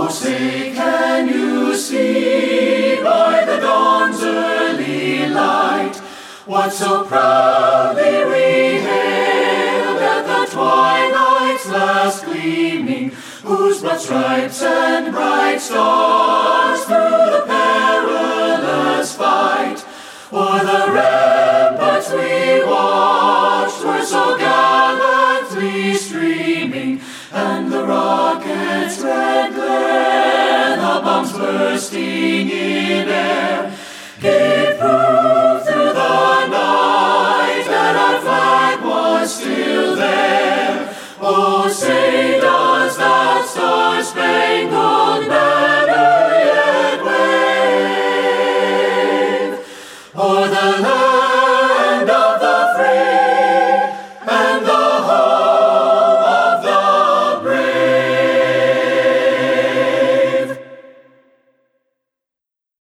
say, can you see by the dawn's early light what so proudly we hailed at the twilight's last gleaming, whose broad stripes and bright stars through the perilous fight o'er the ramparts we watched were so gallantly streaming, and the rockets' red glare, the bombs bursting in